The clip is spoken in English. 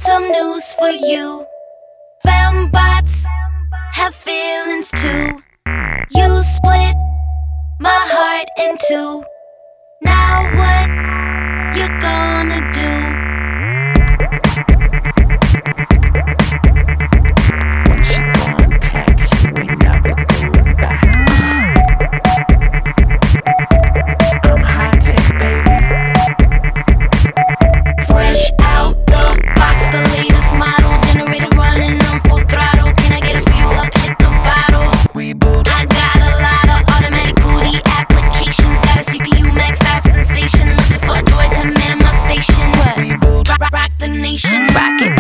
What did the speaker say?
some news for you. Fembots have feelings too. You split my heart in two. Now what you gonna do? When she contact you, ain't never going back. I'm high tech, baby. Fresh out the box, the latest model. Generator running on full throttle. Can I get a fuel up? Hit the bottle. Reboot. I got a lot of automatic booty applications. Got a CPU maxed out sensation. Looking for a droid to man my station. What? Reboot. Rock the nation. Rock it,